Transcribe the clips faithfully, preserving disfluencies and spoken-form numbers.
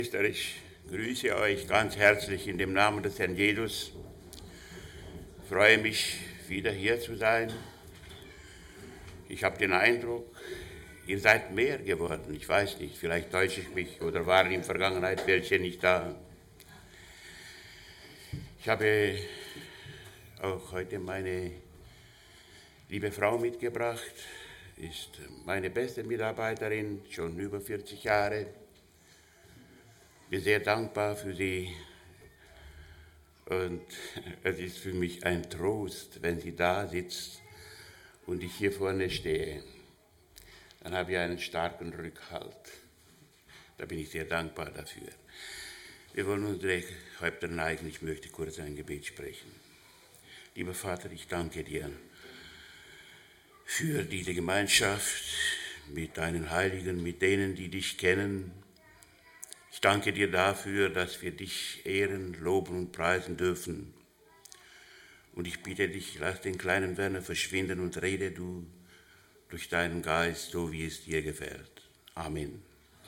Ich grüße euch ganz herzlich in dem Namen des Herrn Jesus. Ich freue mich, wieder hier zu sein. Ich habe den Eindruck, ihr seid mehr geworden. Ich weiß nicht, vielleicht täusche ich mich oder waren in der Vergangenheit welche nicht da. Ich habe auch heute meine liebe Frau mitgebracht, ist meine beste Mitarbeiterin, schon über vierzig Jahre. Ich bin sehr dankbar für sie und es ist für mich ein Trost, wenn sie da sitzt und ich hier vorne stehe. Dann habe ich einen starken Rückhalt. Da bin ich sehr dankbar dafür. Wir wollen unsere Häupter neigen. Ich möchte kurz ein Gebet sprechen. Lieber Vater, ich danke dir für diese Gemeinschaft mit deinen Heiligen, mit denen, die dich kennen. Ich danke dir dafür, dass wir dich ehren, loben und preisen dürfen. Und ich bitte dich, lass den kleinen Werner verschwinden und rede du durch deinen Geist, so wie es dir gefällt. Amen.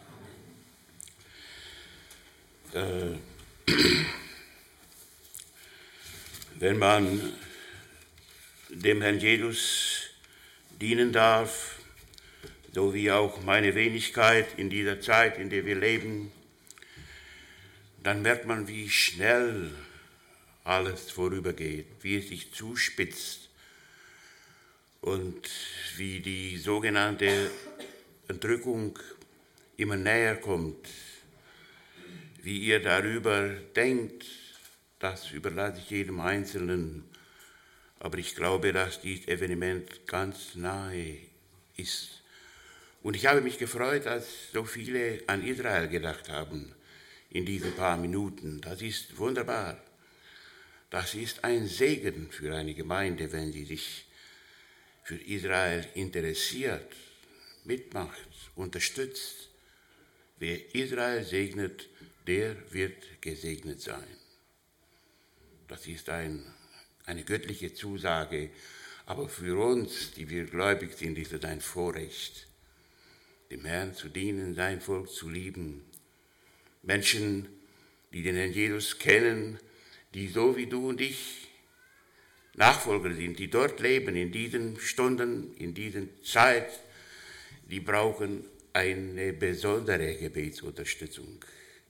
Äh, wenn man dem Herrn Jesus dienen darf, so wie auch meine Wenigkeit in dieser Zeit, in der wir leben, dann merkt man, wie schnell alles vorübergeht, wie es sich zuspitzt und wie die sogenannte Entrückung immer näher kommt. Wie ihr darüber denkt, das überlasse ich jedem Einzelnen. Aber ich glaube, dass dieses Evenement ganz nahe ist. Und ich habe mich gefreut, dass so viele an Israel gedacht haben in diesen paar Minuten. Das ist wunderbar. Das ist ein Segen für eine Gemeinde, wenn sie sich für Israel interessiert, mitmacht, unterstützt. Wer Israel segnet, der wird gesegnet sein. Das ist ein, eine göttliche Zusage. Aber für uns, die wir gläubig sind, ist es ein Vorrecht, dem Herrn zu dienen, sein Volk zu lieben. Menschen, die den Herrn Jesus kennen, die so wie du und ich Nachfolger sind, die dort leben, in diesen Stunden, in dieser Zeit, die brauchen eine besondere Gebetsunterstützung.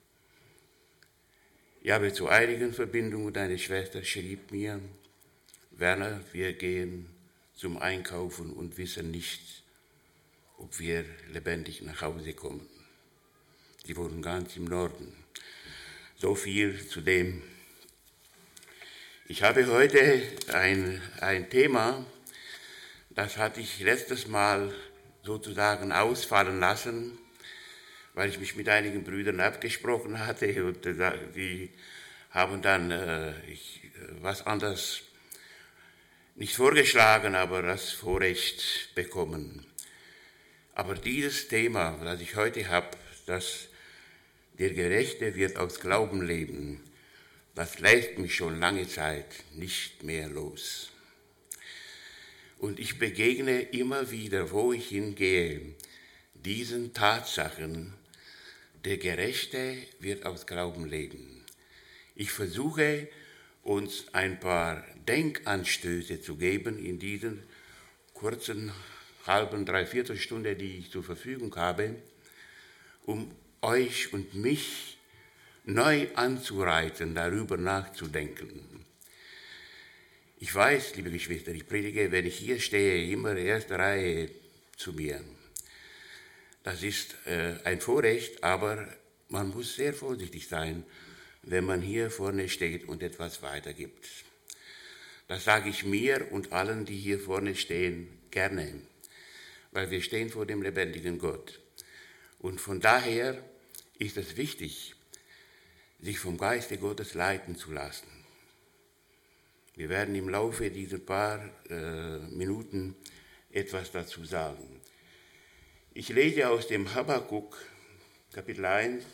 Ich habe zu einigen Verbindungen und eine Schwester schrieb mir, Werner, wir gehen zum Einkaufen und wissen nicht, ob wir lebendig nach Hause kommen. Sie wohnen ganz im Norden. So viel zu dem. Ich habe heute ein, ein Thema, das hatte ich letztes Mal sozusagen ausfallen lassen, weil ich mich mit einigen Brüdern abgesprochen hatte und die haben dann äh, ich, was anderes nicht vorgeschlagen, aber das Vorrecht bekommen. Aber dieses Thema, das ich heute habe, das der Gerechte wird aus Glauben leben, das lässt mich schon lange Zeit nicht mehr los. Und ich begegne immer wieder, wo ich hingehe, diesen Tatsachen, der Gerechte wird aus Glauben leben. Ich versuche, uns ein paar Denkanstöße zu geben in diesen kurzen halben, dreiviertel Stunde, die ich zur Verfügung habe, um euch und mich neu anzureizen, darüber nachzudenken. Ich weiß, liebe Geschwister, ich predige, wenn ich hier stehe, immer erste Reihe zu mir. Das ist äh, ein Vorrecht, aber man muss sehr vorsichtig sein, wenn man hier vorne steht und etwas weitergibt. Das sage ich mir und allen, die hier vorne stehen, gerne, weil wir stehen vor dem lebendigen Gott. Und von daher ist es wichtig, sich vom Geiste Gottes leiten zu lassen. Wir werden im Laufe dieser paar äh, Minuten etwas dazu sagen. Ich lese aus dem Habakkuk, Kapitel eins,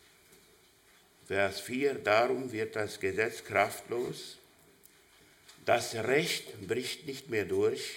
Vers vier, darum wird das Gesetz kraftlos, das Recht bricht nicht mehr durch,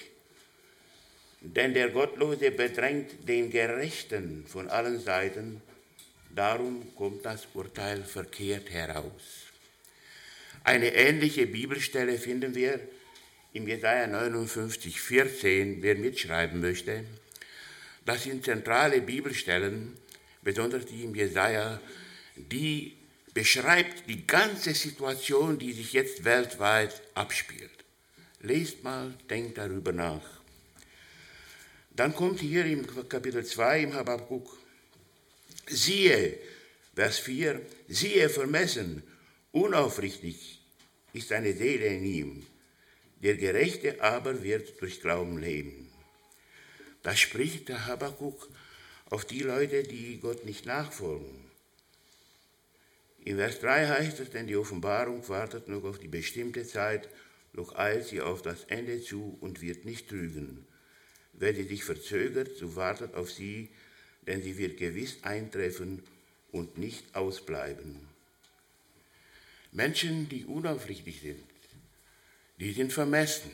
denn der Gottlose bedrängt den Gerechten von allen Seiten, darum kommt das Urteil verkehrt heraus. Eine ähnliche Bibelstelle finden wir im Jesaja neunundfünfzig, vierzehn, wer mitschreiben möchte. Das sind zentrale Bibelstellen, besonders die im Jesaja, die beschreibt die ganze Situation, die sich jetzt weltweit abspielt. Lest mal, denkt darüber nach. Dann kommt hier im Kapitel zwei im Habakuk, siehe, Vers vier, siehe vermessen, unaufrichtig ist eine Seele in ihm, der Gerechte aber wird durch Glauben leben. Da spricht der Habakuk auf die Leute, die Gott nicht nachfolgen. In Vers drei heißt es, denn die Offenbarung wartet noch auf die bestimmte Zeit, doch eilt sie auf das Ende zu und wird nicht trügen. Wenn sie sich verzögert, so wartet auf sie, denn sie wird gewiss eintreffen und nicht ausbleiben. Menschen, die unaufrichtig sind, die sind vermessen.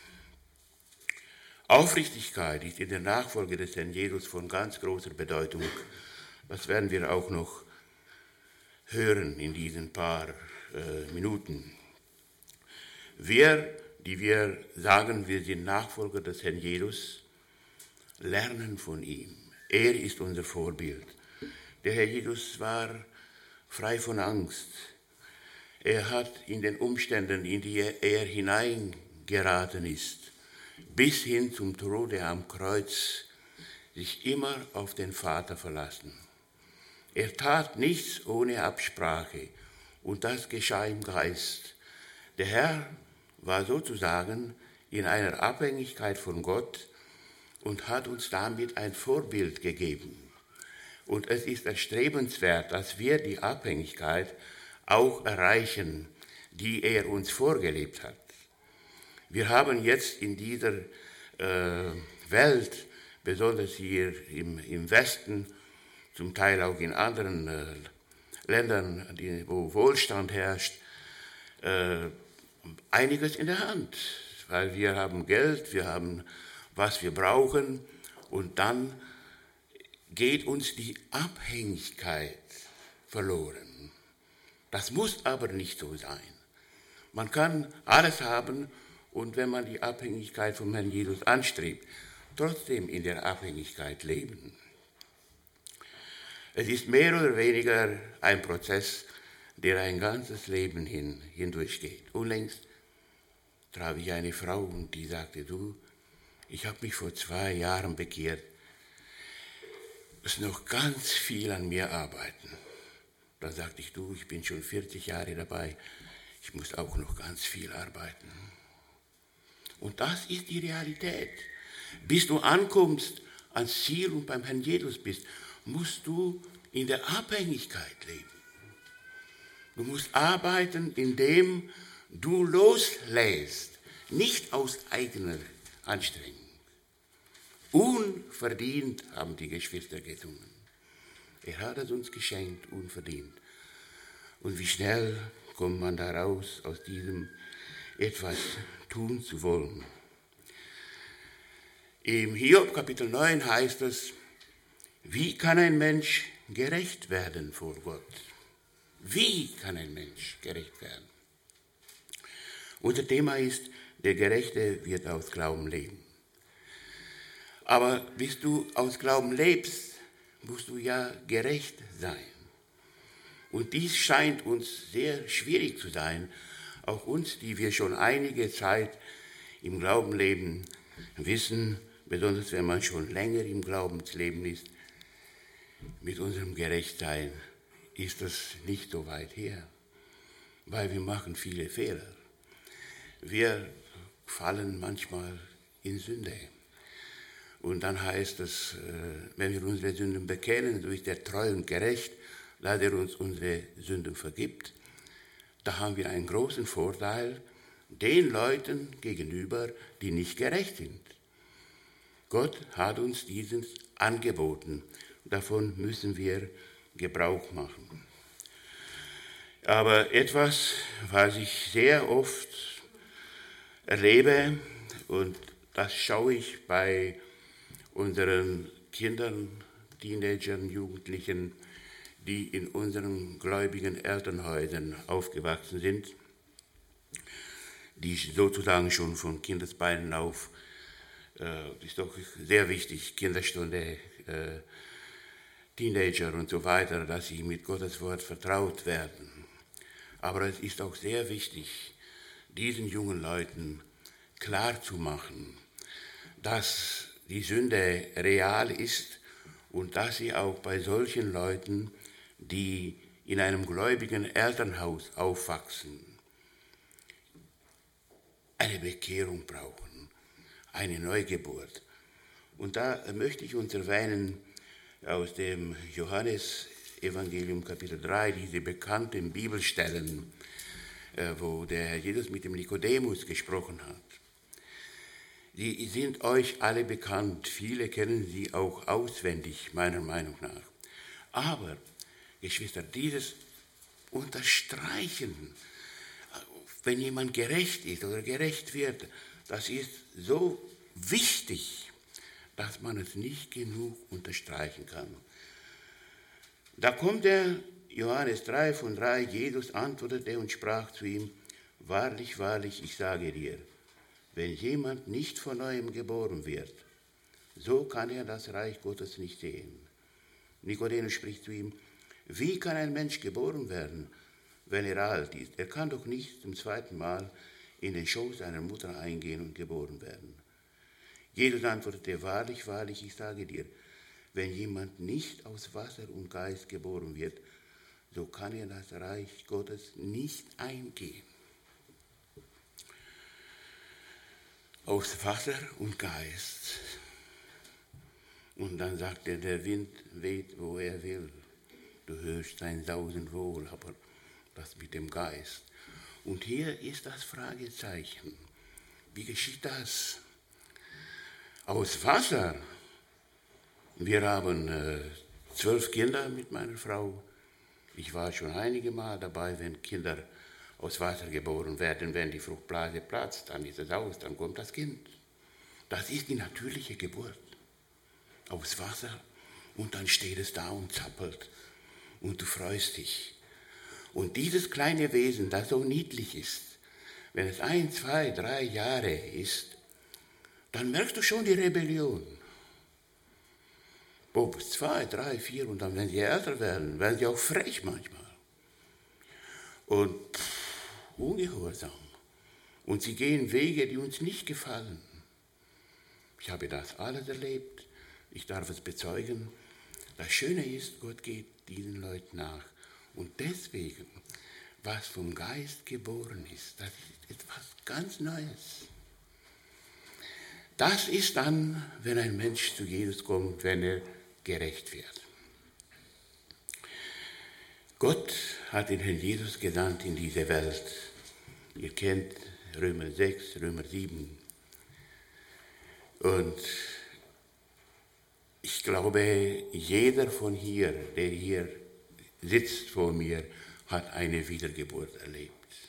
Aufrichtigkeit ist in der Nachfolge des Herrn Jesus von ganz großer Bedeutung. Das werden wir auch noch hören in diesen paar äh, Minuten. Wir, die wir sagen, wir sind Nachfolger des Herrn Jesus, lernen von ihm. Er ist unser Vorbild. Der Herr Jesus war frei von Angst. Er hat in den Umständen, in die er hineingeraten ist, bis hin zum Tode am Kreuz, sich immer auf den Vater verlassen. Er tat nichts ohne Absprache, und das geschah im Geist. Der Herr war sozusagen in einer Abhängigkeit von Gott und hat uns damit ein Vorbild gegeben. Und es ist erstrebenswert, dass wir die Abhängigkeit auch erreichen, die er uns vorgelebt hat. Wir haben jetzt in dieser äh, Welt, besonders hier im, im Westen, zum Teil auch in anderen äh, Ländern, die, wo Wohlstand herrscht, äh, einiges in der Hand, weil wir haben Geld, wir haben, was wir brauchen, und dann geht uns die Abhängigkeit verloren. Das muss aber nicht so sein. Man kann alles haben, und wenn man die Abhängigkeit vom Herrn Jesus anstrebt, trotzdem in der Abhängigkeit leben. Es ist mehr oder weniger ein Prozess, der ein ganzes Leben hin, hindurchgeht. Unlängst traf ich eine Frau, und die sagte, du, ich habe mich vor zwei Jahren bekehrt, es ist noch ganz viel an mir arbeiten. Da sagte ich, du, ich bin schon vierzig Jahre dabei, ich muss auch noch ganz viel arbeiten. Und das ist die Realität. Bis du ankommst ans Ziel und beim Herrn Jesus bist, musst du in der Abhängigkeit leben. Du musst arbeiten, indem du loslässt, nicht aus eigener Anstrengung. Unverdient haben die Geschwister gesungen. Er hat es uns geschenkt, unverdient. Und wie schnell kommt man da raus, aus diesem etwas tun zu wollen. Im Hiob Kapitel neun heißt es, wie kann ein Mensch gerecht werden vor Gott? Wie kann ein Mensch gerecht werden? Unser Thema ist, der Gerechte wird aus Glauben leben. Aber bis du aus Glauben lebst, musst du ja gerecht sein. Und dies scheint uns sehr schwierig zu sein, auch uns, die wir schon einige Zeit im Glauben leben, wissen, besonders wenn man schon länger im Glaubensleben ist, mit unserem Gerechtsein ist das nicht so weit her, weil wir machen viele Fehler. Wir fallen manchmal in Sünde. Und dann heißt es, wenn wir unsere Sünden bekennen, so ist er treu und gerecht, dass er uns unsere Sünden vergibt. Da haben wir einen großen Vorteil den Leuten gegenüber, die nicht gerecht sind. Gott hat uns diesen angeboten. Davon müssen wir Gebrauch machen. Aber etwas, was ich sehr oft erlebe, und das schaue ich bei unseren Kindern, Teenagern, Jugendlichen, die in unseren gläubigen Elternhäusern aufgewachsen sind, die sozusagen schon von Kindesbeinen auf, äh, ist doch sehr wichtig, Kinderstunde, äh, Teenager und so weiter, dass sie mit Gottes Wort vertraut werden. Aber es ist auch sehr wichtig, diesen jungen Leuten klarzumachen, dass die Sünde real ist und dass sie auch bei solchen Leuten, die in einem gläubigen Elternhaus aufwachsen, eine Bekehrung brauchen, eine Neugeburt. Und da möchte ich uns erwähnen aus dem Johannesevangelium Kapitel drei, diese bekannten Bibelstellen, wo der Herr Jesus mit dem Nikodemus gesprochen hat. Die sind euch alle bekannt, viele kennen sie auch auswendig, meiner Meinung nach. Aber, Geschwister, dieses Unterstreichen, wenn jemand gerecht ist oder gerecht wird, das ist so wichtig, dass man es nicht genug unterstreichen kann. Da kommt der Johannes drei von drei, Jesus antwortete und sprach zu ihm, wahrlich, wahrlich, ich sage dir, wenn jemand nicht von neuem geboren wird, so kann er das Reich Gottes nicht sehen. Nikodemus spricht zu ihm, wie kann ein Mensch geboren werden, wenn er alt ist? Er kann doch nicht zum zweiten Mal in den Schoß seiner Mutter eingehen und geboren werden. Jesus antwortete, wahrlich, wahrlich, ich sage dir, wenn jemand nicht aus Wasser und Geist geboren wird, so kann er das Reich Gottes nicht eingehen. Aus Wasser und Geist. Und dann sagt er, der Wind weht, wo er will. Du hörst sein Sausen wohl, aber das mit dem Geist. Und hier ist das Fragezeichen. Wie geschieht das? Aus Wasser. Wir haben äh, zwölf Kinder mit meiner Frau. Ich war schon einige Mal dabei, wenn Kinder aus Wasser geboren werden, wenn die Fruchtblase platzt, dann ist es aus, dann kommt das Kind. Das ist die natürliche Geburt. Aus Wasser und dann steht es da und zappelt und du freust dich. Und dieses kleine Wesen, das so niedlich ist, wenn es ein, zwei, drei Jahre ist, dann merkst du schon die Rebellion. Ob zwei, drei, vier und dann, wenn sie älter werden, werden sie auch frech manchmal. Und pff, ungehorsam. Und sie gehen Wege, die uns nicht gefallen. Ich habe das alles erlebt. Ich darf es bezeugen. Das Schöne ist, Gott geht diesen Leuten nach. Und deswegen, was vom Geist geboren ist, das ist etwas ganz Neues. Das ist dann, wenn ein Mensch zu Jesus kommt, wenn er gerecht wird. Gott hat den Herrn Jesus gesandt in diese Welt. Ihr kennt Römer sechs, Römer sieben. Und ich glaube, jeder von hier, der hier sitzt vor mir, hat eine Wiedergeburt erlebt.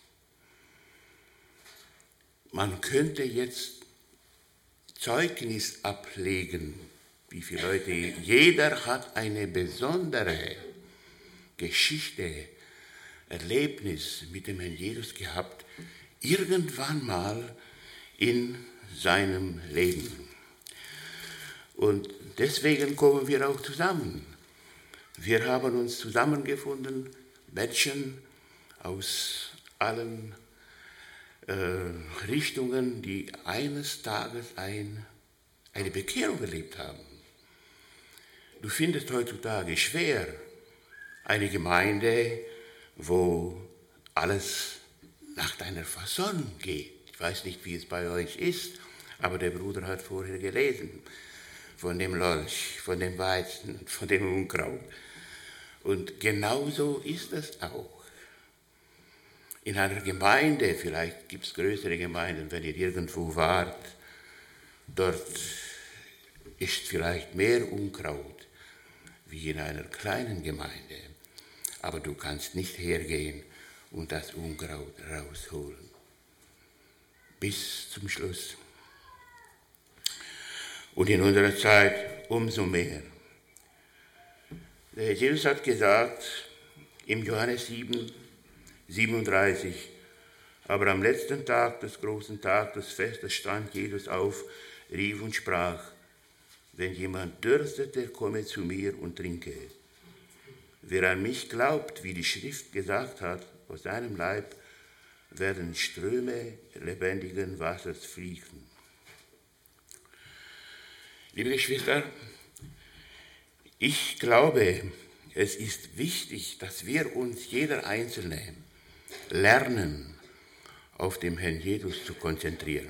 Man könnte jetzt Zeugnis ablegen, wie viele Leute, jeder hat eine besondere Geschichte, Erlebnis mit dem Herrn Jesus gehabt, irgendwann mal in seinem Leben. Und deswegen kommen wir auch zusammen. Wir haben uns zusammengefunden, Menschen aus allen äh, Richtungen, die eines Tages ein, eine Bekehrung erlebt haben. Du findest heutzutage schwer eine Gemeinde, wo alles nach deiner Fasson geht. Ich weiß nicht, wie es bei euch ist, aber der Bruder hat vorher gelesen von dem Lolch, von dem Weizen, von dem Unkraut. Und genauso ist es auch. In einer Gemeinde, vielleicht gibt es größere Gemeinden, wenn ihr irgendwo wart, dort ist vielleicht mehr Unkraut wie in einer kleinen Gemeinde. Aber du kannst nicht hergehen und das Unkraut rausholen. Bis zum Schluss. Und in unserer Zeit umso mehr. Der Jesus hat gesagt, im Johannes sieben, siebenunddreißig, aber am letzten Tag des großen Tages des Festes stand Jesus auf, rief und sprach, wenn jemand dürstet, der komme zu mir und trinke. Wer an mich glaubt, wie die Schrift gesagt hat, aus seinem Leib werden Ströme lebendigen Wassers fließen. Liebe Geschwister, ich glaube, es ist wichtig, dass wir uns, jeder Einzelne, lernen, auf den Herrn Jesus zu konzentrieren.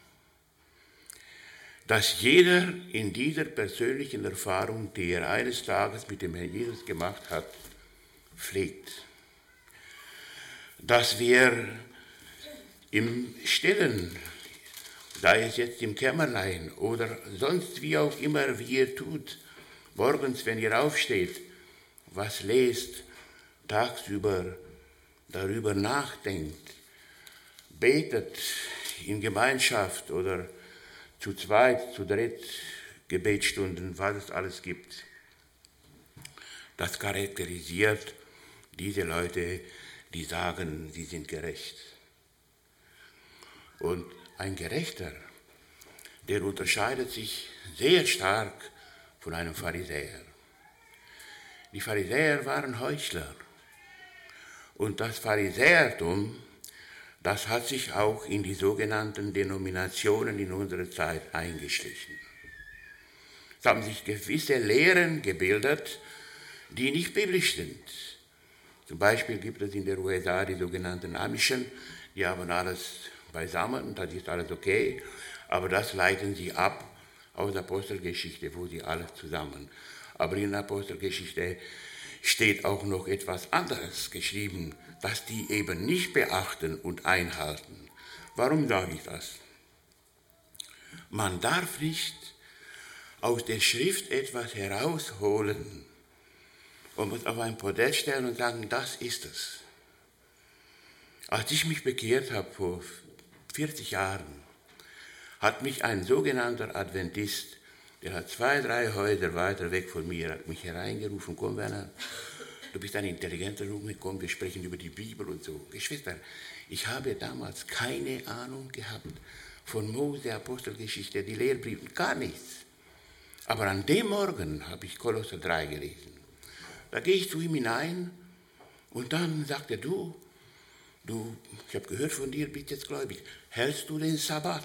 Dass jeder in dieser persönlichen Erfahrung, die er eines Tages mit dem Herrn Jesus gemacht hat, pflegt. Dass wir im Stillen, sei es jetzt im Kämmerlein oder sonst wie auch immer, wie ihr tut, morgens, wenn ihr aufsteht, was lest, tagsüber darüber nachdenkt, betet in Gemeinschaft oder zu zweit, zu dritt, Gebetsstunden, was es alles gibt. Das charakterisiert diese Leute, die sagen, sie sind gerecht. Und ein Gerechter, der unterscheidet sich sehr stark von einem Pharisäer. Die Pharisäer waren Heuchler. Und das Pharisäertum, das hat sich auch in die sogenannten Denominationen in unserer Zeit eingeschlichen. Es haben sich gewisse Lehren gebildet, die nicht biblisch sind. Zum Beispiel gibt es in der U S A die sogenannten Amischen, die haben alles beisammen, das ist alles okay, aber das leiten sie ab aus der Apostelgeschichte, wo sie alles zusammen. Aber in der Apostelgeschichte steht auch noch etwas anderes geschrieben, das die eben nicht beachten und einhalten. Warum sage ich das? Man darf nicht aus der Schrift etwas herausholen und es auf ein Podest stellen und sagen, das ist es. Als ich mich bekehrt habe vor vierzig Jahren, hat mich ein sogenannter Adventist, der hat zwei, drei Häuser weiter weg von mir, hat mich hereingerufen, komm Werner, du bist ein intelligenter Junge, komm, wir sprechen über die Bibel und so. Geschwister, ich habe damals keine Ahnung gehabt von Mose, Apostelgeschichte, die Lehrbriefe, gar nichts. Aber an dem Morgen habe ich Kolosser drei gelesen. Da gehe ich zu ihm hinein und dann sagt er, du, du, ich habe gehört von dir, bist jetzt gläubig, hältst du den Sabbat?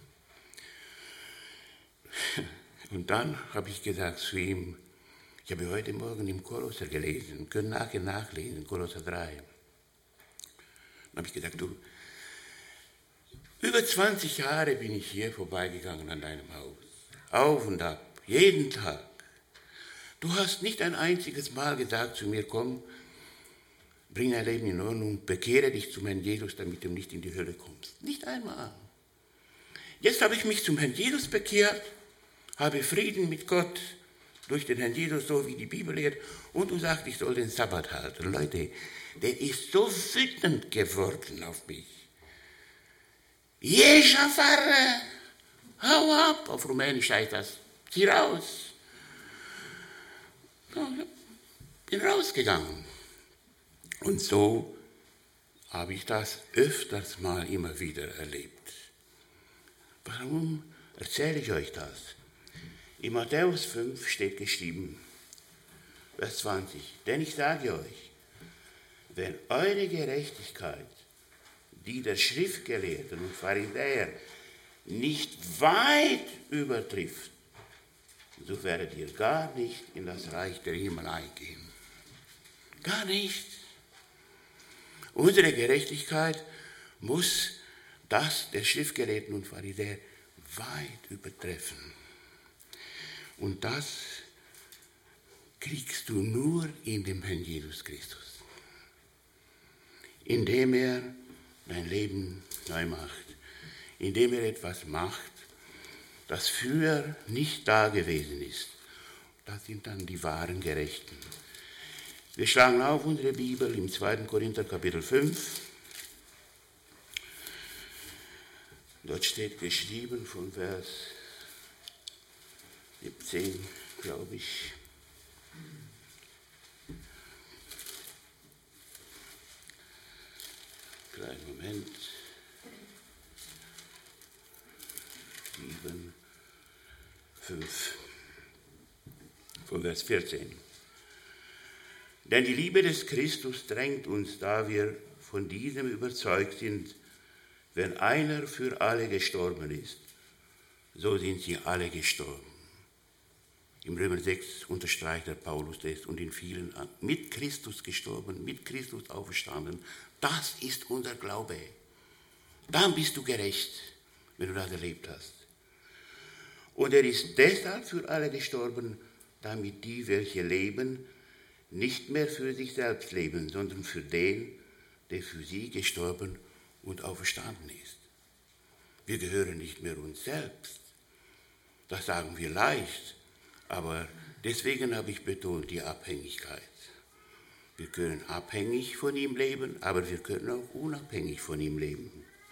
Und dann habe ich gesagt zu ihm, ich habe heute Morgen im Kolosser gelesen, können nachher nachlesen, Kolosser drei. Dann habe ich gesagt, du, über zwanzig Jahre bin ich hier vorbeigegangen an deinem Haus, auf und ab, jeden Tag. Du hast nicht ein einziges Mal gesagt zu mir, komm, bring dein Leben in Ordnung, bekehre dich zum Herrn Jesus, damit du nicht in die Hölle kommst. Nicht einmal. Jetzt habe ich mich zum Herrn Jesus bekehrt, habe Frieden mit Gott durch den Herrn Jesus, so wie die Bibel lehrt, und du sagst, ich soll den Sabbat halten. Leute, der ist so wütend geworden auf mich. Jescha Pfarrer, hau ab, auf Rumänisch heißt das, zieh raus. Ich bin rausgegangen. Und so habe ich das öfters mal immer wieder erlebt. Warum erzähle ich euch das? In Matthäus fünf steht geschrieben, Vers zwanzig, denn ich sage euch, wenn eure Gerechtigkeit, die der Schriftgelehrten und Pharisäer, nicht weit übertrifft, so werdet ihr gar nicht in das Reich der Himmel eingehen. Gar nicht. Unsere Gerechtigkeit muss das der Schriftgelehrten und Pharisäer weit übertreffen. Und das kriegst du nur in dem Herrn Jesus Christus, indem er dein Leben neu macht, indem er etwas macht, das früher nicht da gewesen ist. Das sind dann die wahren Gerechten. Wir schlagen auf unsere Bibel im zweiten Korinther Kapitel fünf. Dort steht geschrieben von Vers siebzehn, glaube ich. Kleinen Moment. sieben, fünf, von Vers vierzehn. Denn die Liebe des Christus drängt uns, da wir von diesem überzeugt sind, wenn einer für alle gestorben ist, so sind sie alle gestorben. Im Römer sechs unterstreicht der Paulus das und in vielen an. Mit Christus gestorben, mit Christus auferstanden. Das ist unser Glaube. Dann bist du gerecht, wenn du das erlebt hast. Und er ist deshalb für alle gestorben, damit die, welche leben, nicht mehr für sich selbst leben, sondern für den, der für sie gestorben und auferstanden ist. Wir gehören nicht mehr uns selbst. Das sagen wir leicht, aber deswegen habe ich betont die Abhängigkeit. Wir können abhängig von ihm leben, aber wir können auch unabhängig von ihm leben.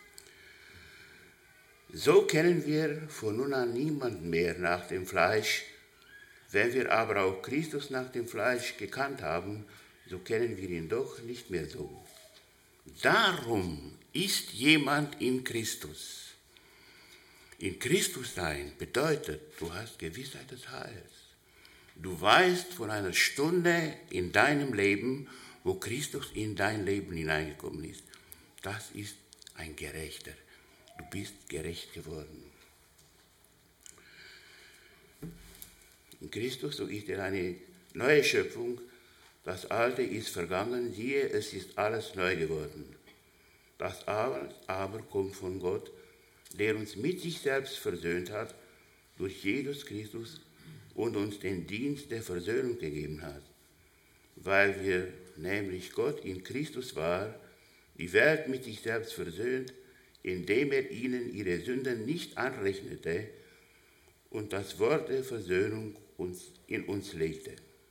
So kennen wir von nun an niemanden mehr nach dem Fleisch. Wenn wir aber auch Christus nach dem Fleisch gekannt haben, so kennen wir ihn doch nicht mehr so. Darum ist jemand in Christus. In Christus sein bedeutet, du hast Gewissheit des Heils. Du weißt von einer Stunde in deinem Leben, wo Christus in dein Leben hineingekommen ist. Das ist ein Gerechter. Du bist gerecht geworden. In Christus, so ist er eine neue Schöpfung. Das Alte ist vergangen, siehe, es ist alles neu geworden. Das aber, aber kommt von Gott, der uns mit sich selbst versöhnt hat, durch Jesus Christus und uns den Dienst der Versöhnung gegeben hat, weil wir nämlich Gott in Christus war, die Welt mit sich selbst versöhnt, indem er ihnen ihre Sünden nicht anrechnete und das Wort der Versöhnung uns, in uns legte.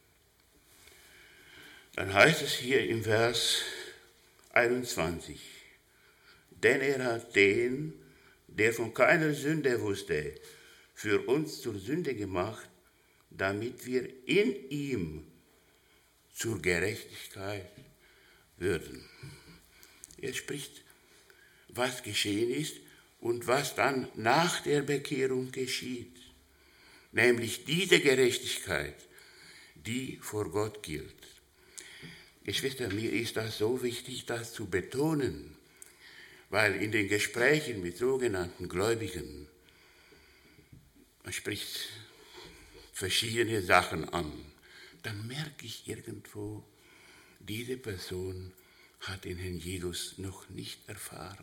Dann heißt es hier im Vers einundzwanzig, denn er hat den, der von keiner Sünde wusste, für uns zur Sünde gemacht, damit wir in ihm zur Gerechtigkeit würden. Er spricht, was geschehen ist und was dann nach der Bekehrung geschieht, nämlich diese Gerechtigkeit, die vor Gott gilt. Geschwister, mir ist das so wichtig, das zu betonen, weil in den Gesprächen mit sogenannten Gläubigen, man spricht verschiedene Sachen an, dann merke ich irgendwo, diese Person hat den Herrn Jesus noch nicht erfahren.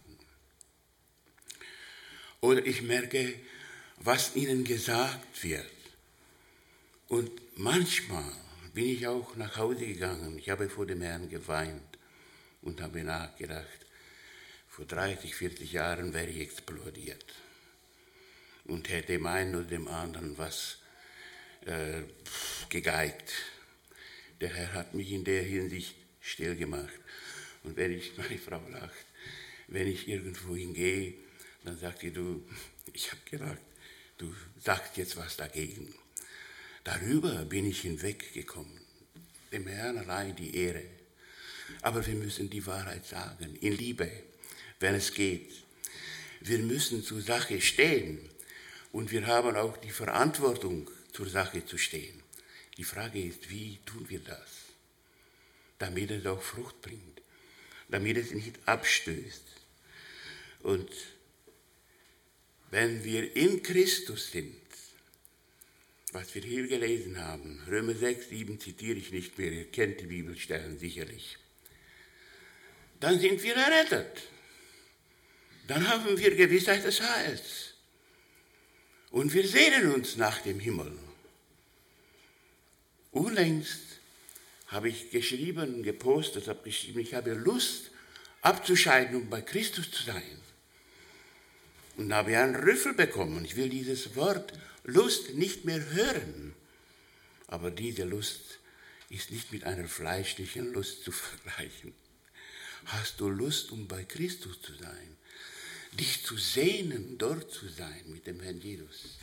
Oder ich merke, was ihnen gesagt wird. Und manchmal bin ich auch nach Hause gegangen. Ich habe vor dem Herrn geweint und habe nachgedacht, vor dreißig, vierzig Jahren wäre ich explodiert und hätte dem einen oder dem anderen was äh, gegeigt. Der Herr hat mich in der Hinsicht still gemacht. Und wenn ich, meine Frau lacht, wenn ich irgendwo hingehe, dann sagt sie, du, ich habe gedacht, du sagst jetzt was dagegen. Darüber bin ich hinweggekommen. Dem Herrn allein die Ehre. Aber wir müssen die Wahrheit sagen, in Liebe, wenn es geht. Wir müssen zur Sache stehen und wir haben auch die Verantwortung, zur Sache zu stehen. Die Frage ist, wie tun wir das, damit es auch Frucht bringt, damit es nicht abstößt. Und wenn wir in Christus sind, was wir hier gelesen haben, Römer sechs, sieben zitiere ich nicht mehr, ihr kennt die Bibelstellen sicherlich, dann sind wir errettet. Dann haben wir Gewissheit des Heils. Und wir sehnen uns nach dem Himmel. Unlängst habe ich geschrieben, gepostet, habe geschrieben, ich habe Lust abzuscheiden, um bei Christus zu sein. Und habe einen Rüffel bekommen. Ich will dieses Wort Lust nicht mehr hören. Aber diese Lust ist nicht mit einer fleischlichen Lust zu vergleichen. Hast du Lust, um bei Christus zu sein? Dich zu sehnen, dort zu sein mit dem Herrn Jesus.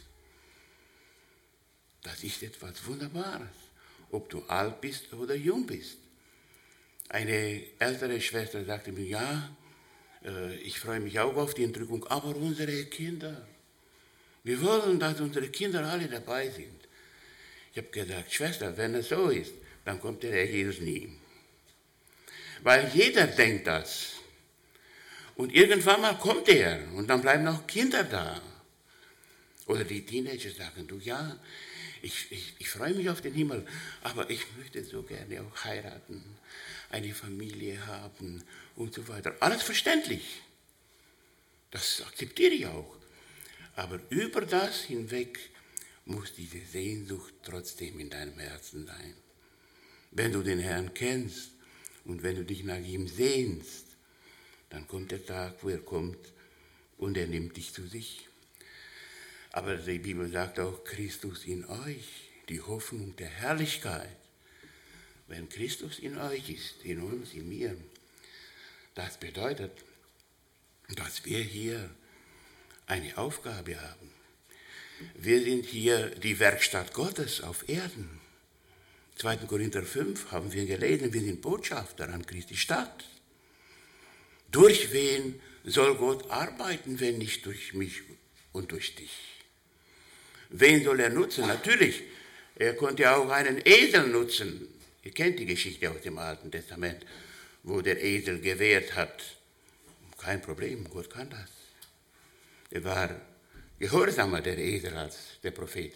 Das ist etwas Wunderbares, ob du alt bist oder jung bist. Eine ältere Schwester sagte mir, ja, Äh, ich freue mich auch auf die Entrückung, aber unsere Kinder, wir wollen, dass unsere Kinder alle dabei sind. Ich habe gesagt, Schwester, wenn es so ist, dann kommt der Herr Jesus nie. Weil jeder denkt das. Und irgendwann mal kommt er und dann bleiben auch Kinder da. Oder die Teenager sagen, du ja, ich, ich, ich freue mich auf den Himmel, aber ich möchte so gerne auch heiraten, eine Familie haben und so weiter. Alles verständlich. Das akzeptiere ich auch. Aber über das hinweg muss diese Sehnsucht trotzdem in deinem Herzen sein. Wenn du den Herrn kennst und wenn du dich nach ihm sehnst, dann kommt der Tag, wo er kommt und er nimmt dich zu sich. Aber die Bibel sagt auch, Christus in euch, die Hoffnung der Herrlichkeit. Wenn Christus in euch ist, in uns, in mir, das bedeutet, dass wir hier eine Aufgabe haben. Wir sind hier die Werkstatt Gottes auf Erden. zweiter Korinther fünf haben wir gelesen, wir sind Botschafter an Christi Stadt. Durch wen soll Gott arbeiten, wenn nicht durch mich und durch dich? Wen soll er nutzen? Natürlich, er konnte auch einen Esel nutzen. Ihr kennt die Geschichte aus dem Alten Testament, wo der Esel gewehrt hat. Kein Problem, Gott kann das. Er war gehorsamer, der Esel, als der Prophet.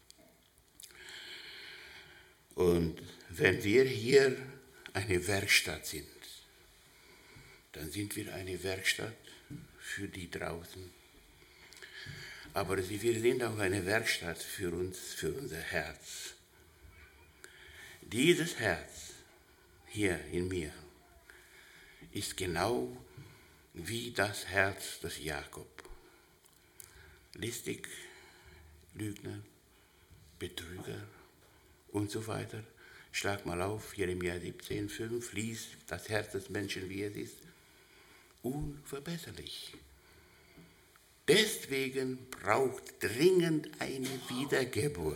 Und wenn wir hier eine Werkstatt sind, dann sind wir eine Werkstatt für die draußen. Aber wir sind auch eine Werkstatt für uns, für unser Herz. Dieses Herz hier in mir ist genau wie das Herz des Jakob. Listig, Lügner, Betrüger und so weiter. Schlag mal auf, Jeremia siebzehn, fünf, lies das Herz des Menschen, wie es ist. Unverbesserlich. Deswegen braucht dringend eine Wiedergeburt,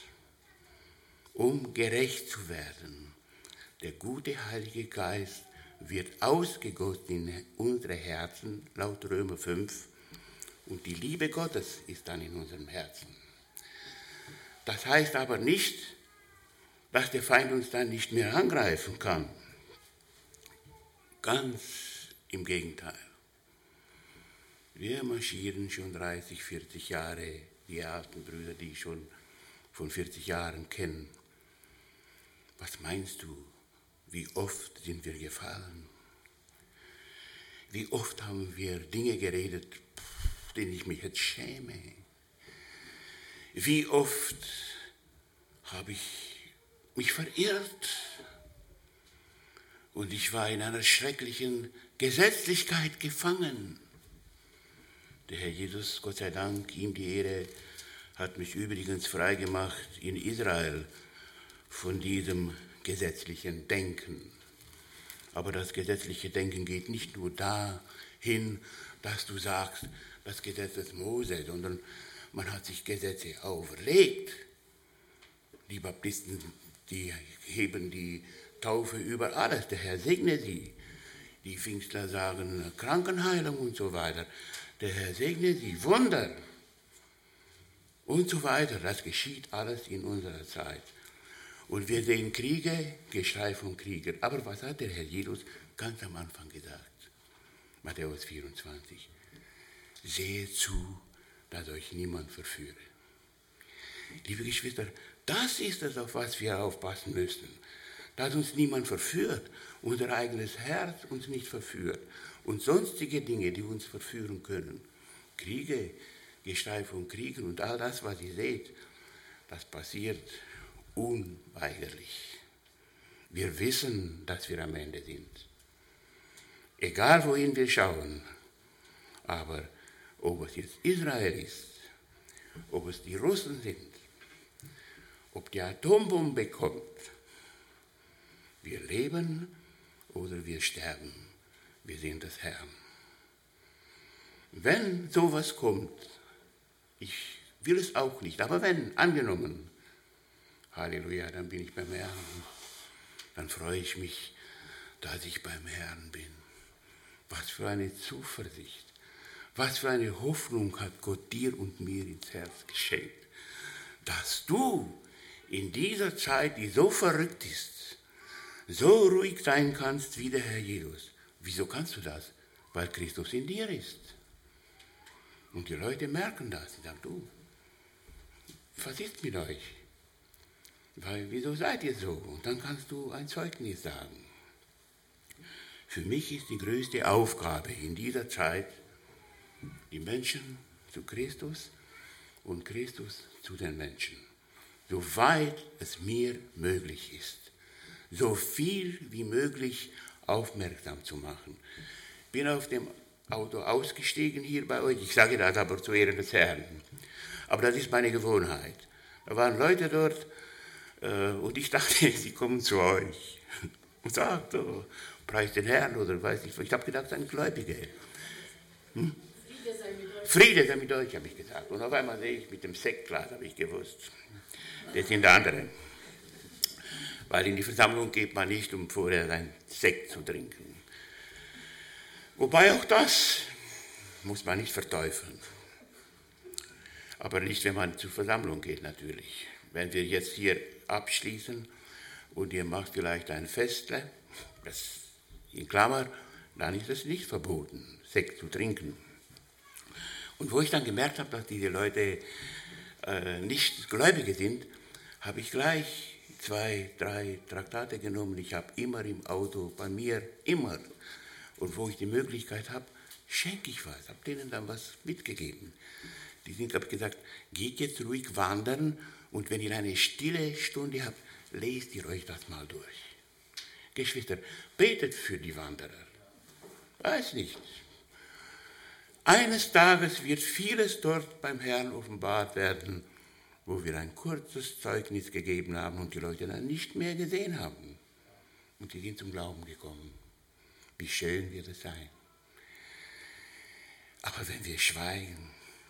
um gerecht zu werden. Der gute Heilige Geist wird ausgegossen in unsere Herzen, laut Römer fünf, und die Liebe Gottes ist dann in unserem Herzen. Das heißt aber nicht, dass der Feind uns dann nicht mehr angreifen kann. Ganz im Gegenteil. Wir marschieren schon dreißig, vierzig Jahre, die alten Brüder, die ich schon von vierzig Jahren kennen. Was meinst du, wie oft sind wir gefallen? Wie oft haben wir Dinge geredet, denen ich mich jetzt schäme? Wie oft habe ich mich verirrt? Und ich war in einer schrecklichen Gesetzlichkeit gefangen. Der Herr Jesus, Gott sei Dank, ihm die Ehre, hat mich übrigens freigemacht in Israel von diesem gesetzlichen Denken. Aber das gesetzliche Denken geht nicht nur dahin, dass du sagst, das Gesetz des Mose, sondern man hat sich Gesetze auferlegt. Die Baptisten, die heben die Taufe über alles, der Herr segne sie. Die Pfingstler sagen Krankenheilung und so weiter. Der Herr segne sie, Wunder und so weiter. Das geschieht alles in unserer Zeit. Und wir sehen Kriege, Geschrei von Kriegern. Aber was hat der Herr Jesus ganz am Anfang gesagt? Matthäus vierundzwanzig. Seht zu, dass euch niemand verführe. Liebe Geschwister, das ist es, auf was wir aufpassen müssen. Dass uns niemand verführt, unser eigenes Herz uns nicht verführt und sonstige Dinge, die uns verführen können. Kriege, Geschrei von Kriegen und all das, was ihr seht, das passiert unweigerlich. Wir wissen, dass wir am Ende sind. Egal wohin wir schauen, aber ob es jetzt Israel ist, ob es die Russen sind, ob die Atombombe kommt, wir leben oder wir sterben. Wir sind des Herrn. Wenn sowas kommt, ich will es auch nicht, aber wenn, angenommen, Halleluja, dann bin ich beim Herrn. Dann freue ich mich, dass ich beim Herrn bin. Was Was für eine Zuversicht, was für eine Hoffnung hat Gott dir und mir ins Herz geschenkt, dass du in dieser Zeit, die so verrückt ist, so ruhig sein kannst wie der Herr Jesus. Wieso kannst du das? Weil Christus in dir ist. Und die Leute merken das. Sie sagen, du, was ist mit euch? Weil, wieso seid ihr so? Und dann kannst du ein Zeugnis sagen. Für mich ist die größte Aufgabe in dieser Zeit, die Menschen zu Christus und Christus zu den Menschen. Soweit es mir möglich ist, so viel wie möglich aufmerksam zu machen. Ich bin auf dem Auto ausgestiegen hier bei euch, ich sage das aber zu Ehren des Herrn, aber das ist meine Gewohnheit. Da waren Leute dort äh, und ich dachte, sie kommen zu euch und sagt, oh, preis den Herrn oder weiß nicht, ich habe gedacht, ein Gläubiger. Hm? Friede sei mit euch. Friede sei mit euch, habe ich gesagt. Und auf einmal sehe ich mit dem Sektglas, habe ich gewusst, das sind andere. Weil in die Versammlung geht man nicht, um vorher ein Sekt zu trinken. Wobei auch das muss man nicht verteufeln. Aber nicht, wenn man zur Versammlung geht natürlich. Wenn wir jetzt hier abschließen und ihr macht vielleicht ein Festle, das in Klammer, dann ist es nicht verboten, Sekt zu trinken. Und wo ich dann gemerkt habe, dass diese Leute äh, nicht Gläubige sind, habe ich gleich zwei, drei Traktate genommen. Ich habe immer im Auto, bei mir immer. Und wo ich die Möglichkeit habe, schenke ich was. Habe denen dann was mitgegeben. Die sind, habe ich gesagt, geht jetzt ruhig wandern und wenn ihr eine stille Stunde habt, lest ihr euch das mal durch. Geschwister, betet für die Wanderer. Weiß nicht. Eines Tages wird vieles dort beim Herrn offenbart werden, wo wir ein kurzes Zeugnis gegeben haben und die Leute dann nicht mehr gesehen haben. Und sie sind zum Glauben gekommen. Wie schön wird es sein. Aber wenn wir schweigen,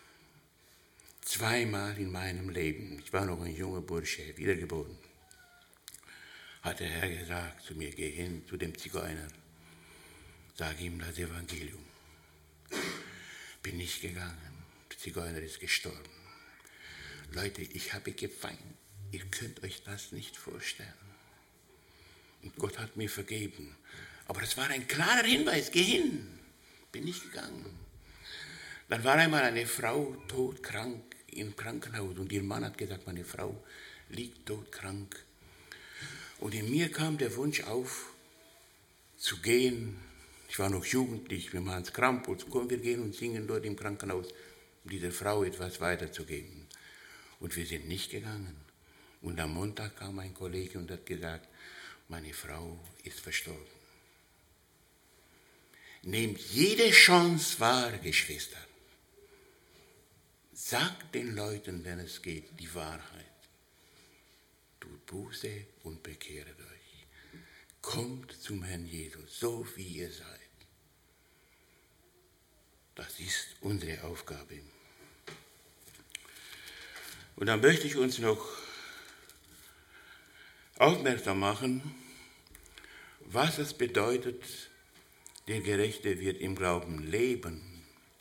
zweimal in meinem Leben, ich war noch ein junger Bursche, wiedergeboren, hat der Herr gesagt zu mir, geh hin zu dem Zigeuner, sag ihm das Evangelium. Bin nicht gegangen, der Zigeuner ist gestorben. Leute, ich habe geweint, ihr könnt euch das nicht vorstellen. Und Gott hat mir vergeben. Aber das war ein klarer Hinweis, geh hin. Bin nicht gegangen. Dann war einmal eine Frau todkrank im Krankenhaus und ihr Mann hat gesagt, meine Frau liegt todkrank. Und in mir kam der Wunsch auf, zu gehen. Ich war noch jugendlich, wir machen es Krampus, komm, wir gehen und singen dort im Krankenhaus, um dieser Frau etwas weiterzugeben. Und wir sind nicht gegangen. Und am Montag kam ein Kollege und hat gesagt, meine Frau ist verstorben. Nehmt jede Chance wahr, Geschwister. Sagt den Leuten, wenn es geht, die Wahrheit. Tut Buße und bekehret euch. Kommt zum Herrn Jesus, so wie ihr seid. Das ist unsere Aufgabe. Und dann möchte ich uns noch aufmerksam machen, was es bedeutet, der Gerechte wird im Glauben leben.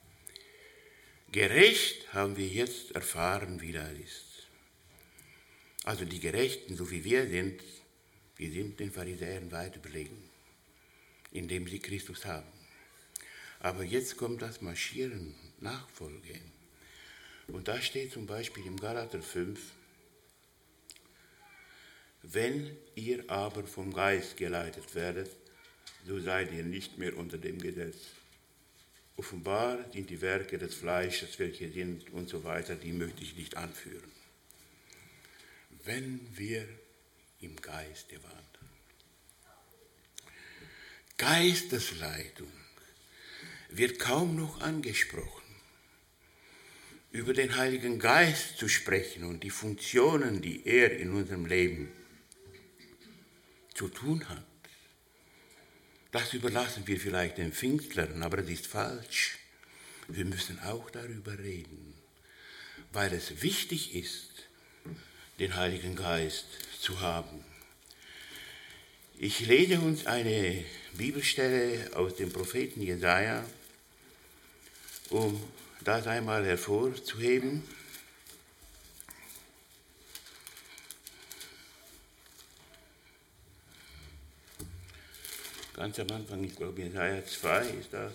Gerecht haben wir jetzt erfahren, wie das ist. Also die Gerechten, so wie wir sind, wir sind den Pharisäern weit überlegen, indem sie Christus haben. Aber jetzt kommt das Marschieren, Nachfolge. Und da steht zum Beispiel im Galater fünf, wenn ihr aber vom Geist geleitet werdet, so seid ihr nicht mehr unter dem Gesetz. Offenbar sind die Werke des Fleisches, welche sind und so weiter, die möchte ich nicht anführen. Wenn wir im Geiste wandern. Geistesleitung wird kaum noch angesprochen. Über den Heiligen Geist zu sprechen und die Funktionen, die er in unserem Leben zu tun hat, das überlassen wir vielleicht den Pfingstlern, aber das ist falsch. Wir müssen auch darüber reden, weil es wichtig ist, den Heiligen Geist zu haben. Ich lese uns eine Bibelstelle aus dem Propheten Jesaja, um das einmal hervorzuheben. Ganz am Anfang, ich glaube Jesaja zwei ist das,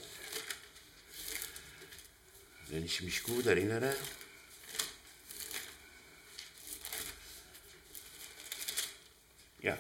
wenn ich mich gut erinnere. Ja.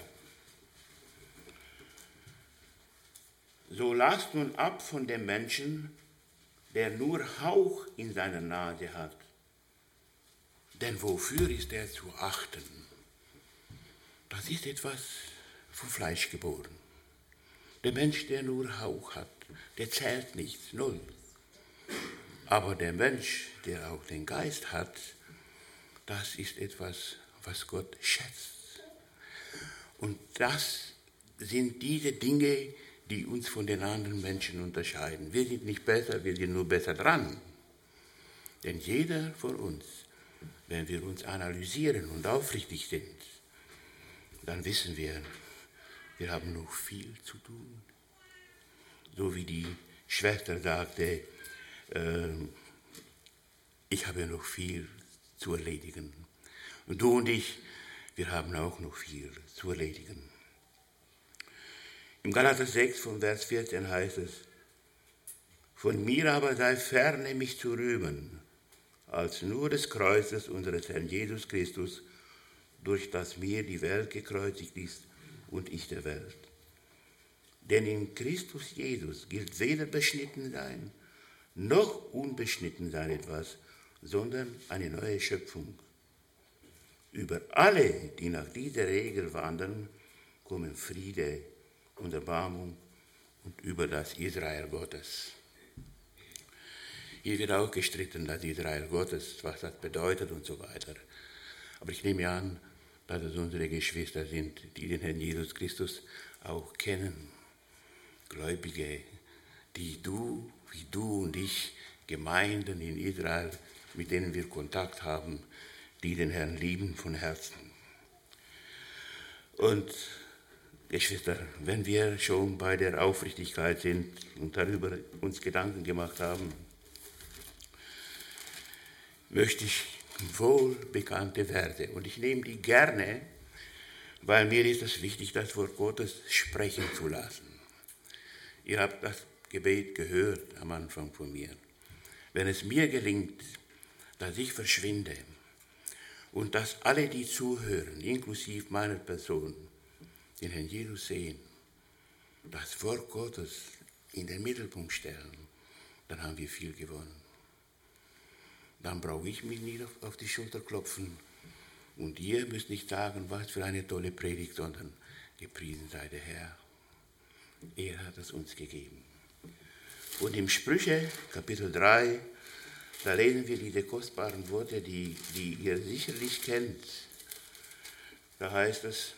So lasst nun ab von dem Menschen, der nur Hauch in seiner Nase hat. Denn wofür ist er zu achten? Das ist etwas vom Fleisch geboren. Der Mensch, der nur Hauch hat, der zählt nichts, null. Aber der Mensch, der auch den Geist hat, das ist etwas, was Gott schätzt. Und das sind diese Dinge, die uns von den anderen Menschen unterscheiden. Wir sind nicht besser, wir sind nur besser dran. Denn jeder von uns, wenn wir uns analysieren und aufrichtig sind, dann wissen wir, wir haben noch viel zu tun. So wie die Schwester sagte, äh, ich habe noch viel zu erledigen. Und du und ich, wir haben auch noch viel zu erledigen. Im Galater sechs, von Vers vierzehn heißt es, von mir aber sei ferne, mich zu rühmen, als nur des Kreuzes unseres Herrn Jesus Christus, durch das mir die Welt gekreuzigt ist und ich der Welt. Denn in Christus Jesus gilt weder beschnitten sein, noch unbeschnitten sein etwas, sondern eine neue Schöpfung. Über alle, die nach dieser Regel wandern, kommen Friede und Erbarmung und über das Israel Gottes. Hier wird auch gestritten, das Israel Gottes, was das bedeutet und so weiter. Aber ich nehme an, dass es unsere Geschwister sind, die den Herrn Jesus Christus auch kennen. Gläubige, die du, wie du und ich, Gemeinden in Israel, mit denen wir Kontakt haben, die den Herrn lieben von Herzen. Und Geschwister, wenn wir schon bei der Aufrichtigkeit sind und darüber uns Gedanken gemacht haben, möchte ich wohl bekannte Verse, und ich nehme die gerne, weil mir ist es wichtig, das Wort Gottes sprechen zu lassen. Ihr habt das Gebet gehört am Anfang von mir. Wenn es mir gelingt, dass ich verschwinde und dass alle, die zuhören, inklusive meiner Person, den Herrn Jesus sehen, das Wort Gottes in den Mittelpunkt stellen, dann haben wir viel gewonnen. Dann brauche ich mich nicht auf, auf die Schulter klopfen und ihr müsst nicht sagen, was für eine tolle Predigt, sondern gepriesen sei der Herr. Er hat es uns gegeben. Und im Sprüche, Kapitel drei, da lesen wir diese kostbaren Worte, die, die ihr sicherlich kennt. Da heißt es,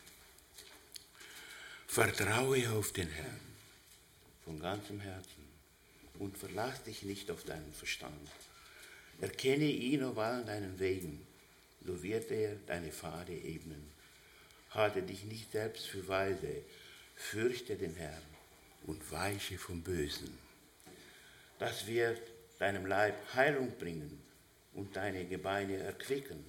vertraue auf den Herrn von ganzem Herzen und verlass dich nicht auf deinen Verstand. Erkenne ihn auf allen deinen Wegen, so wird er deine Pfade ebnen. Halte dich nicht selbst für weise, fürchte den Herrn und weiche vom Bösen. Das wird deinem Leib Heilung bringen und deine Gebeine erquicken.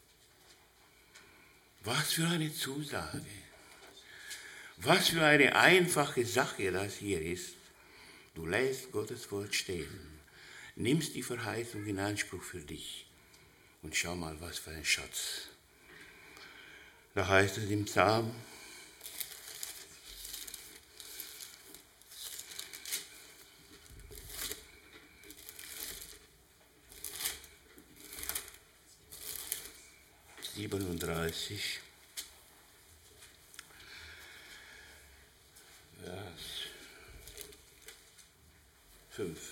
Was für eine Zusage! Was für eine einfache Sache das hier ist. Du lässt Gottes Wort stehen, nimmst die Verheißung in Anspruch für dich und schau mal, was für ein Schatz. Da heißt es im Psalm, siebenunddreißig, Vers fünf.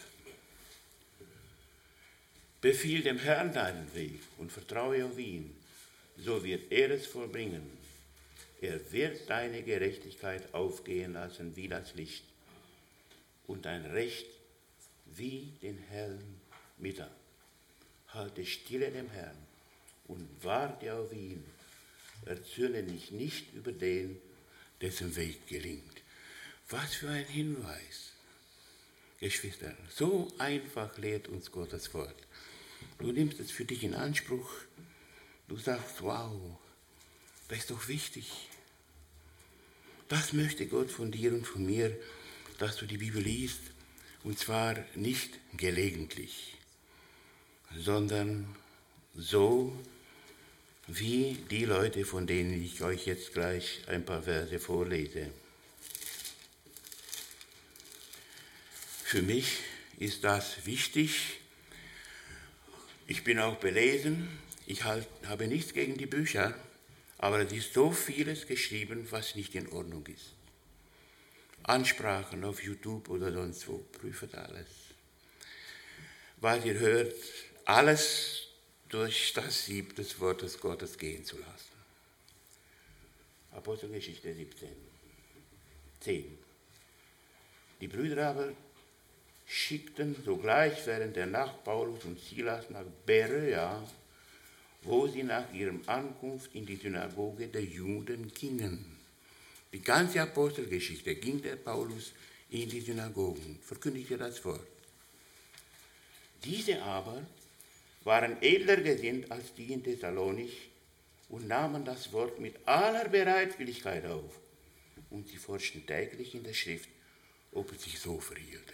Befiehl dem Herrn deinen Weg und vertraue auf ihn, so wird er es vollbringen. Er wird deine Gerechtigkeit aufgehen lassen wie das Licht und dein Recht wie den hellen Mittag. Halte stille dem Herrn und warte auf ihn. Erzürne dich nicht über den, dessen Weg gelingt. Was für ein Hinweis. Geschwister, so einfach lehrt uns Gottes Wort. Du nimmst es für dich in Anspruch. Du sagst, wow, das ist doch wichtig. Das möchte Gott von dir und von mir, dass du die Bibel liest. Und zwar nicht gelegentlich, sondern so wie die Leute, von denen ich euch jetzt gleich ein paar Verse vorlese. Für mich ist das wichtig. Ich bin auch belesen. Ich halt, habe nichts gegen die Bücher, aber es ist so vieles geschrieben, was nicht in Ordnung ist. Ansprachen auf YouTube oder sonst wo, prüft alles. Was ihr hört, alles durch das Sieb des Wortes Gottes gehen zu lassen. Apostelgeschichte siebzehn, zehn. Die Brüder aber schickten sogleich während der Nacht Paulus und Silas nach Beröa, wo sie nach ihrem Ankunft in die Synagoge der Juden gingen. Die ganze Apostelgeschichte ging der Paulus in die Synagogen, verkündigte das Wort. Diese aber waren edler gesinnt als die in Thessalonich und nahmen das Wort mit aller Bereitwilligkeit auf. Und sie forschten täglich in der Schrift, ob es sich so verhielte.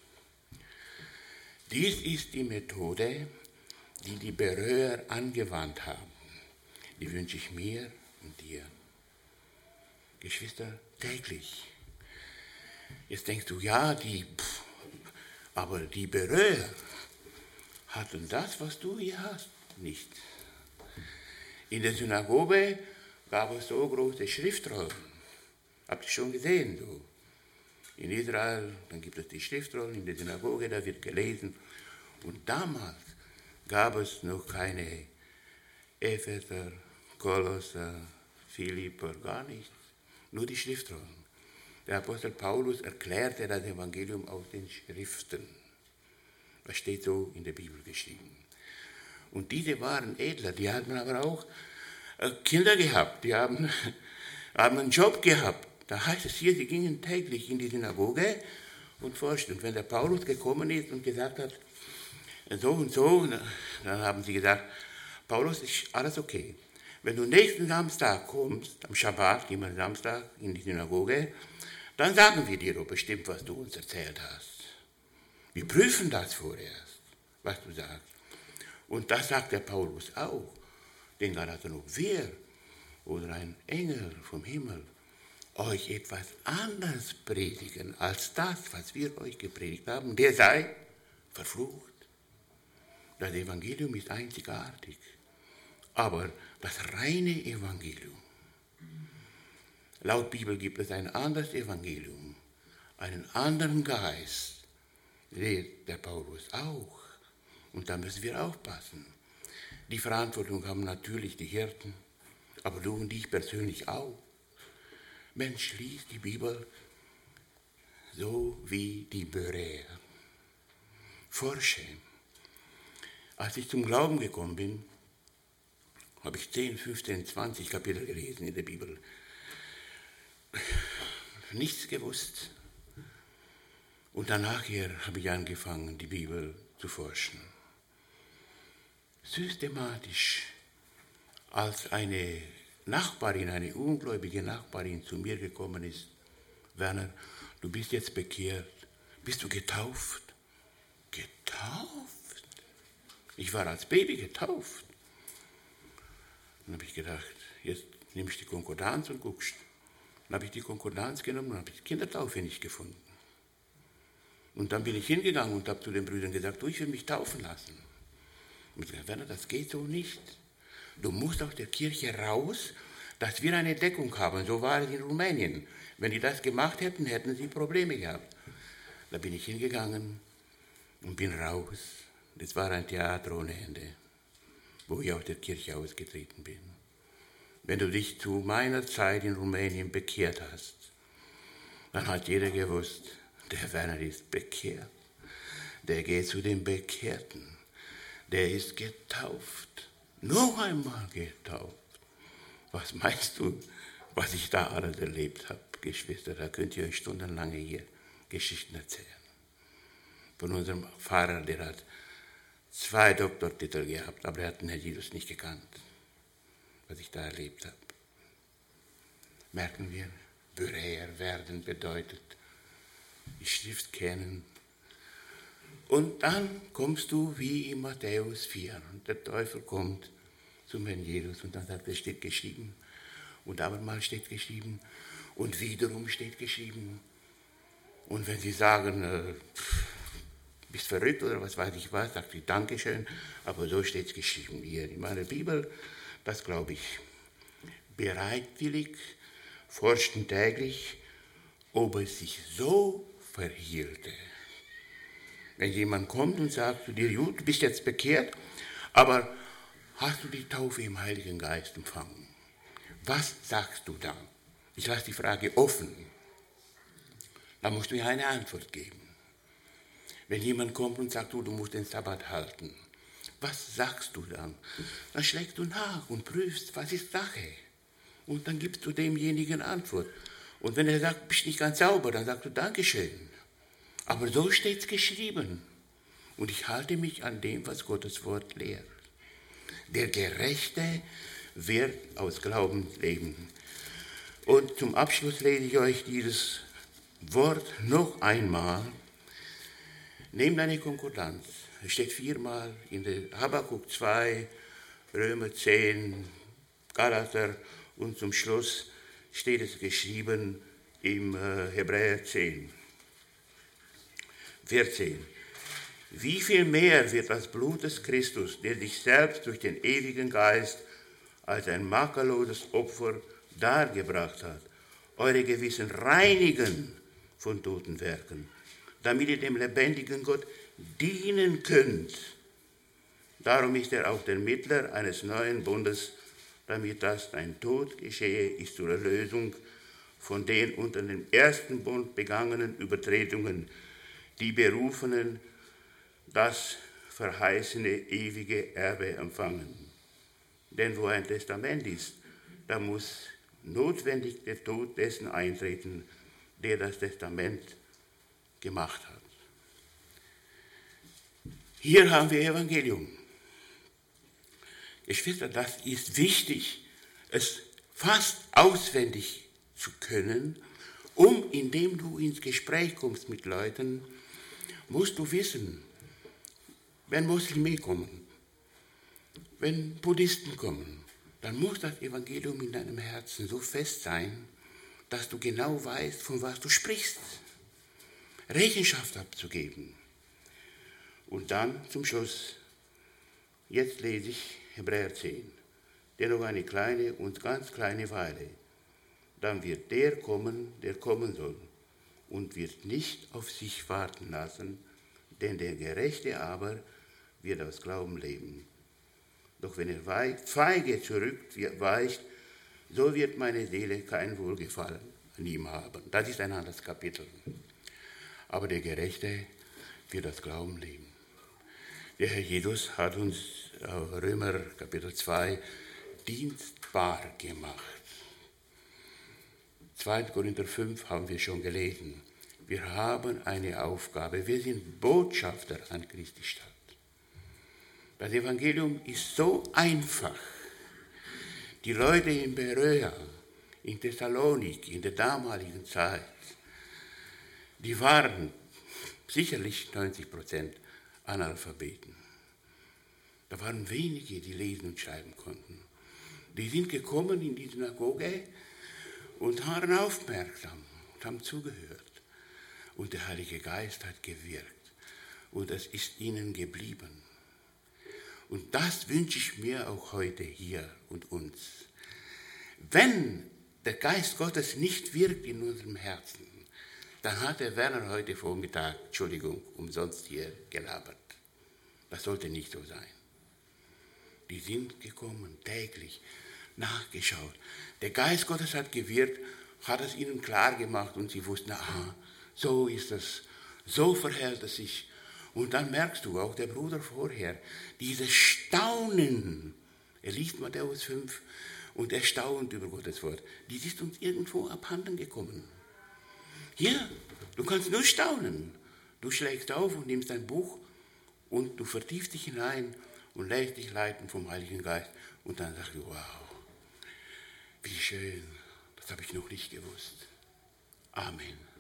Dies ist die Methode, die die Beröer angewandt haben. Die wünsche ich mir und dir. Geschwister, täglich. Jetzt denkst du, ja, die, pff, aber die Beröer hatten das, was du hier hast, nicht. In der Synagoge gab es so große Schriftrollen. Habt ihr schon gesehen, so? In Israel, dann gibt es die Schriftrollen, in der Synagoge, da wird gelesen. Und damals gab es noch keine Epheser, Kolosser, Philipper, gar nichts. Nur die Schriftrollen. Der Apostel Paulus erklärte das Evangelium aus den Schriften. Das steht so in der Bibel geschrieben. Und diese waren edler, die hatten aber auch Kinder gehabt, die haben, haben einen Job gehabt. Da heißt es hier, sie gingen täglich in die Synagoge und forschten. Und wenn der Paulus gekommen ist und gesagt hat, so und so, dann haben sie gesagt, Paulus, ist alles okay. Wenn du nächsten Samstag kommst, am Schabbat, gehen wir Samstag in die Synagoge, dann sagen wir dir doch bestimmt, was du uns erzählt hast. Wir prüfen das vorerst, was du sagst. Und das sagt der Paulus auch. Den Galatern, ob wir oder ein Engel vom Himmel euch etwas anderes predigen als das, was wir euch gepredigt haben, der sei verflucht. Das Evangelium ist einzigartig. Aber das reine Evangelium, laut Bibel gibt es ein anderes Evangelium, einen anderen Geist, lebt der Paulus auch. Und da müssen wir aufpassen. Die Verantwortung haben natürlich die Hirten, aber du und ich persönlich auch. Mensch, lies die Bibel so wie die Beröer. Forsche. Als ich zum Glauben gekommen bin, habe ich zehn, fünfzehn, zwanzig Kapitel gelesen in der Bibel. Nichts gewusst. Und danach habe ich angefangen, die Bibel zu forschen. Systematisch, als eine Nachbarin, eine ungläubige Nachbarin zu mir gekommen ist, Werner, du bist jetzt bekehrt, bist du getauft? Getauft? Ich war als Baby getauft. Dann habe ich gedacht, jetzt nehme ich die Konkordanz und guckst. Dann habe ich die Konkordanz genommen und habe die Kindertaufe nicht gefunden. Und dann bin ich hingegangen und habe zu den Brüdern gesagt, du, ich will mich taufen lassen. Und ich habe gesagt, Werner, das geht so nicht. Du musst aus der Kirche raus, dass wir eine Deckung haben. So war es in Rumänien. Wenn die das gemacht hätten, hätten sie Probleme gehabt. Da bin ich hingegangen und bin raus. Das war ein Theater ohne Ende, wo ich aus der Kirche ausgetreten bin. Wenn du dich zu meiner Zeit in Rumänien bekehrt hast, dann hat jeder gewusst, der Werner ist bekehrt. Der geht zu den Bekehrten. Der ist getauft. Noch einmal getauft. Was meinst du? was ich da alles erlebt habe, Geschwister, da könnt ihr euch stundenlang hier Geschichten erzählen. Von unserem Pfarrer, der hat zwei Doktortitel gehabt, aber er hat den Herrn Jesus nicht gekannt, was ich da erlebt habe. Merken wir, Bereher werden bedeutet, die Schrift kennen. Und dann kommst du wie in Matthäus vier und der Teufel kommt zum Herrn Jesus und dann sagt er, steht geschrieben und abermal steht geschrieben und wiederum steht geschrieben. Und wenn sie sagen, äh, bist verrückt oder was weiß ich was, sagt sie, Dankeschön, aber so steht es geschrieben hier in meiner Bibel, das glaube ich. Bereitwillig, forschten täglich, ob es sich so verhielte. Wenn jemand kommt und sagt zu dir, gut, du bist jetzt bekehrt, aber hast du die Taufe im Heiligen Geist empfangen? Was sagst du dann? Ich lasse die Frage offen. Da musst du mir eine Antwort geben. Wenn jemand kommt und sagt, du, du musst den Sabbat halten, was sagst du dann? Dann schlägst du nach und prüfst, was ist Sache? Und dann gibst du demjenigen Antwort. Und wenn er sagt, du bist nicht ganz sauber, dann sagst du Dankeschön. Aber so steht es geschrieben. Und ich halte mich an dem, was Gottes Wort lehrt. Der Gerechte wird aus Glauben leben. Und zum Abschluss lese ich euch dieses Wort noch einmal. Nehmt eine Konkordanz. Es steht viermal in der Habakuk zwei, Römer zehn, Galater und zum Schluss steht es geschrieben im Hebräer zehn, vierzehn. Wie viel mehr wird das Blut des Christus, der sich selbst durch den ewigen Geist als ein makelloses Opfer dargebracht hat, eure Gewissen reinigen von toten Werken, damit ihr dem lebendigen Gott dienen könnt. Darum ist er auch der Mittler eines neuen Bundes, damit das dein Tod geschehe, ist zur Erlösung von den unter dem ersten Bund begangenen Übertretungen, die Berufenen das verheißene ewige Erbe empfangen. Denn wo ein Testament ist, da muss notwendig der Tod dessen eintreten, der das Testament gemacht hat. Hier haben wir Evangelium. Geschwister, das ist wichtig, es fast auswendig zu können, um, indem du ins Gespräch kommst mit Leuten, musst du wissen, wenn Muslime kommen, wenn Buddhisten kommen, dann muss das Evangelium in deinem Herzen so fest sein, dass du genau weißt, von was du sprichst. Rechenschaft abzugeben. Und dann zum Schluss, jetzt lese ich Hebräer zehn, der noch eine kleine und ganz kleine Weile, dann wird der kommen, der kommen soll, und wird nicht auf sich warten lassen, denn der Gerechte aber wird aus Glauben leben. Doch wenn er feige zurückweicht, so wird meine Seele kein Wohlgefallen an ihm haben. Das ist ein anderes Kapitel. Aber der Gerechte wird aus Glauben leben. Der Herr Jesus hat uns Römer Kapitel zwei dienstbar gemacht. zweiter Korinther fünf haben wir schon gelesen. Wir haben eine Aufgabe. Wir sind Botschafter an Christi Stadt. Das Evangelium ist so einfach. Die Leute in Berea, in Thessalonik, in der damaligen Zeit, die waren sicherlich neunzig Prozent Analphabeten. Da waren wenige, die lesen und schreiben konnten. Die sind gekommen in die Synagoge und waren aufmerksam und haben zugehört. Und der Heilige Geist hat gewirkt. Und das ist ihnen geblieben. Und das wünsche ich mir auch heute hier und uns. Wenn der Geist Gottes nicht wirkt in unserem Herzen, dann hat der Werner heute Vormittag, Entschuldigung, umsonst hier gelabert. Das sollte nicht so sein. Die sind gekommen, täglich, nachgeschaut. Der Geist Gottes hat gewirkt, hat es ihnen klar gemacht und sie wussten, aha, so ist es, so verhält es sich. Und dann merkst du, auch der Bruder vorher, dieses Staunen. Er liest Matthäus fünf und erstaunt über Gottes Wort. Die ist uns irgendwo abhanden gekommen. Hier, du kannst nur staunen. Du schlägst auf und nimmst ein Buch und du vertiefst dich hinein und lässt dich leiten vom Heiligen Geist. Und dann sagst du, wow, wie schön, das habe ich noch nicht gewusst. Amen.